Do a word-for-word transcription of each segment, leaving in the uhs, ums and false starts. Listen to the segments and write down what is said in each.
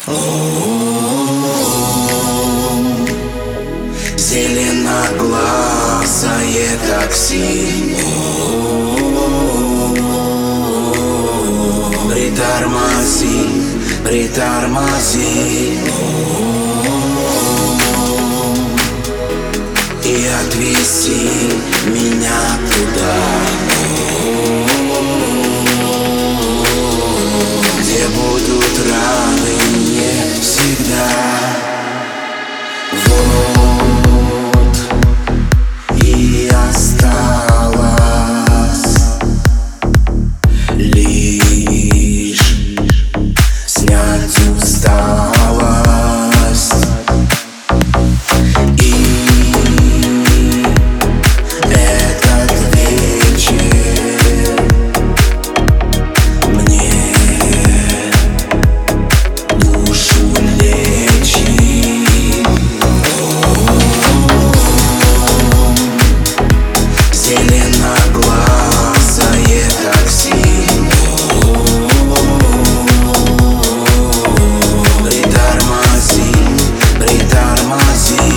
Зеленоглазое такси, притормози, притормози и отвези меня туда, где будут рады мне всегда. Вот и осталось лишь снять усталость, и этот вечер мне душу лечит. Зеленоглазое такси, притормози, притормози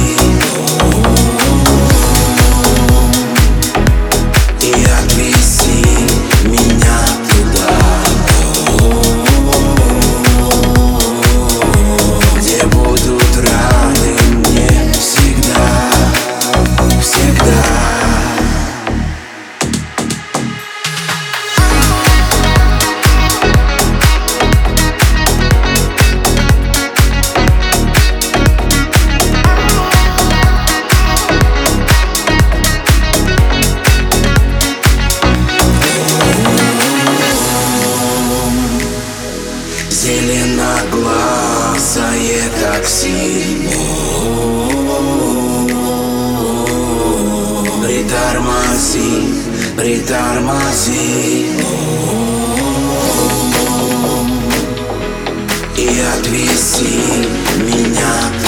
и отвези меня туда, где будут рады мне всегда, всегда. Зеленоглазое такси, притормози, притормози и отвези меня